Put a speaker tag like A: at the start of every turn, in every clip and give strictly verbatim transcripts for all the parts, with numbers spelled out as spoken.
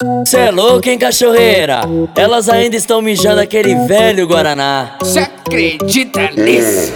A: Cê é louco, hein, cachorreira? Elas ainda estão mijando aquele velho Guaraná.
B: Cê acredita nisso?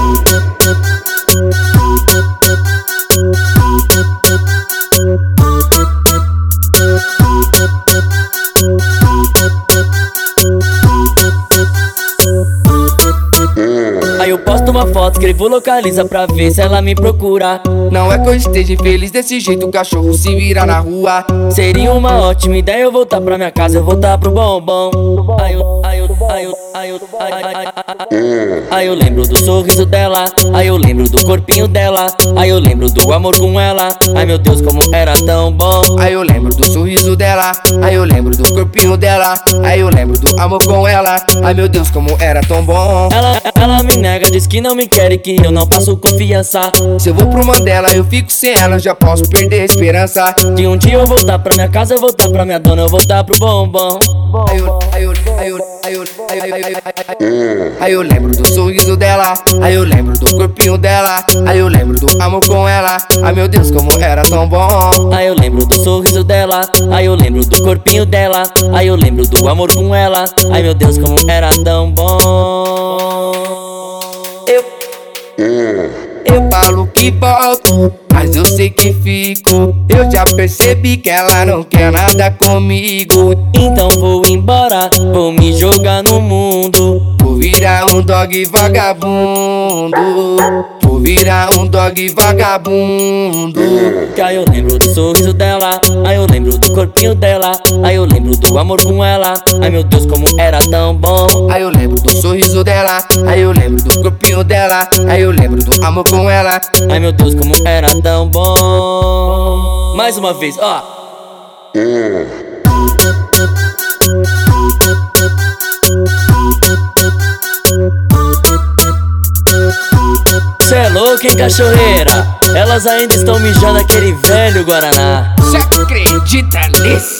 A: Aí eu posto uma foto, escrevo localiza pra ver se ela me procura.
B: Não é que eu esteja infeliz desse jeito, o cachorro se vira na rua.
A: Seria uma ótima ideia eu voltar pra minha casa, eu voltar pro bombom. Aí eu, aí eu, aí eu, aí eu, aí, aí, aí, aí, aí eu lembro do sorriso dela, aí eu lembro do corpinho dela, aí eu lembro do amor com ela. Ai meu Deus, como era tão bom.
B: Aí eu lembro do sorriso dela, aí eu lembro do corpinho dela, aí eu lembro do amor com ela. Ai meu Deus, como era tão bom.
A: Ela, ela me nega, diz que não me quer e que eu não passo confiança.
B: Se eu vou pro Mandela, eu fico sem ela, já posso perder a esperança.
A: De um dia eu voltar pra minha casa, eu voltar pra minha dona, eu voltar pro bombom.
B: Aí eu, aí eu, aí eu, aí eu, aí eu, aí eu, aí, aí eu lembro do sorriso dela, aí eu lembro do corpinho dela, aí eu lembro do amor com ela. Ai meu Deus, como era tão bom.
A: Aí eu lembro do sorriso dela, aí eu lembro do corpinho dela, aí eu lembro do amor com ela. Ai meu Deus, como era tão bom. Eu
B: Eu falo que volto, mas eu sei que fico. Eu já percebi que ela não quer nada comigo.
A: Então vou embora, vou me jogar no mundo.
B: Vou virar um dog vagabundo. Vou virar um dog vagabundo.
A: Que aí eu lembro do sorriso dela, aí eu lembro do corpinho dela, aí eu lembro do amor com ela. Ai meu Deus, como era tão bom.
B: Aí eu lembro do sorriso dela, aí eu lembro do corpinho dela, aí eu lembro do amor com ela.
A: Ai meu Deus, como era tão bom. Mais uma vez, ó. Cê é louco, hein, cachorreira? Elas ainda estão mijando aquele velho Guaraná.
B: Cê acredita nisso?